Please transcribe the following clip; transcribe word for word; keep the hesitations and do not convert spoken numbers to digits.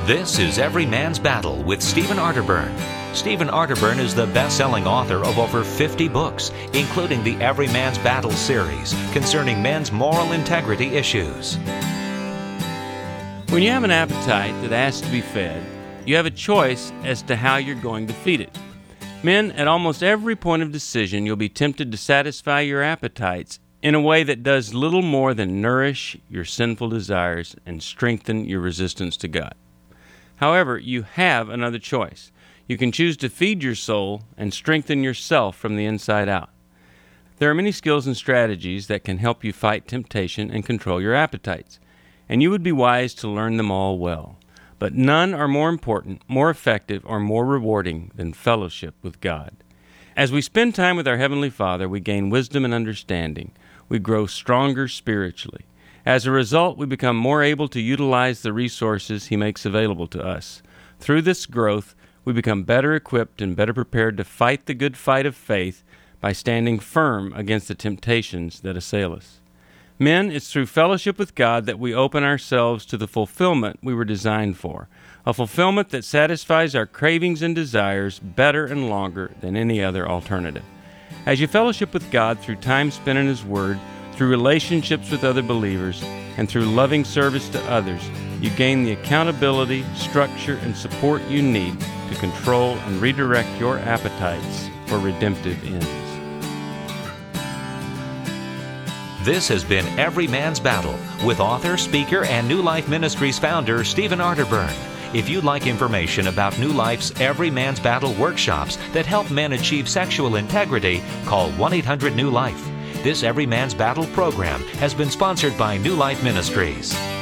This is Every Man's Battle with Stephen Arterburn. Stephen Arterburn is the best-selling author of over fifty books, including the Every Man's Battle series concerning men's moral integrity issues. When you have an appetite that asks to be fed, you have a choice as to how you're going to feed it. Men, at almost every point of decision, you'll be tempted to satisfy your appetites in a way that does little more than nourish your sinful desires and strengthen your resistance to God. However, you have another choice. You can choose to feed your soul and strengthen yourself from the inside out. There are many skills and strategies that can help you fight temptation and control your appetites, and you would be wise to learn them all well. But none are more important, more effective, or more rewarding than fellowship with God. As we spend time with our Heavenly Father, we gain wisdom and understanding. We grow stronger spiritually. As a result, we become more able to utilize the resources He makes available to us. Through this growth, we become better equipped and better prepared to fight the good fight of faith by standing firm against the temptations that assail us. Men, it's through fellowship with God that we open ourselves to the fulfillment we were designed for, a fulfillment that satisfies our cravings and desires better and longer than any other alternative. As you fellowship with God through time spent in His Word, through relationships with other believers, and through loving service to others, you gain the accountability, structure, and support you need to control and redirect your appetites for redemptive ends. This has been Every Man's Battle with author, speaker, and New Life Ministries founder Stephen Arterburn. If you'd like information about New Life's Every Man's Battle workshops that help men achieve sexual integrity, call one eight hundred new life. This Every Man's Battle program has been sponsored by New Life Ministries.